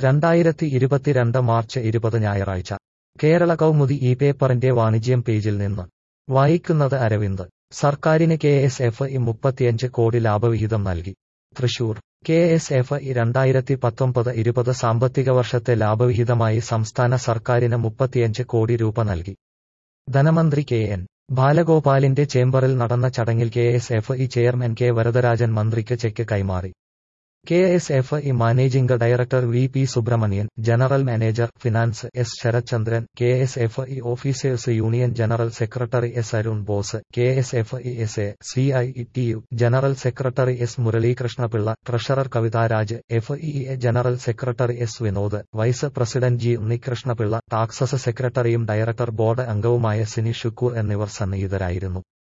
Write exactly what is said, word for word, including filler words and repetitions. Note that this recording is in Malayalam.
രണ്ടായിരത്തി ഇരുപത്തിരണ്ട് മാർച്ച് ഇരുപത് ഞായറാഴ്ച കേരള കൗമുദി ഈ പേപ്പറിന്റെ വാണിജ്യം പേജിൽ നിന്ന് വായിക്കുന്നത് അരവിന്ദ്. സർക്കാരിന് കെ എസ് എഫ് ഇ മുപ്പത്തിയഞ്ച് കോടി ലാഭവിഹിതം നൽകി. Thrissur. K S F E രണ്ടായിരത്തി പത്തൊമ്പത് ഇരുപത് സാമ്പത്തിക വർഷത്തെ ലാഭവിഹിതമായി സംസ്ഥാന സർക്കാരിന് മുപ്പത്തിയഞ്ച് കോടി രൂപ നൽകി. ധനമന്ത്രി കെ എൻ ബാലഗോപാലിന്റെ ചേംബറിൽ നടന്ന ചടങ്ങിൽ K S F E chairman K Varadarajan മന്ത്രിക്ക് ചെക്ക് കൈമാറി. K S F E managing director V P Subrahmanyan, general manager finance S Sarathchandran, K S F E officers union general secretary S Arun Bose, K S F E S A C I T U general secretary S Muraleekrishnapillai, treasurer Kavitharaj, F E A general secretary S Vinod, vice president G Unnikrishnapillai, taxes സെക്രട്ടറിയും ഡയറക്ടർ ബോർഡ് അംഗവുമായ സിനി ഷുക്കൂർ എന്നിവർ സന്നിഹിതരായിരുന്നു.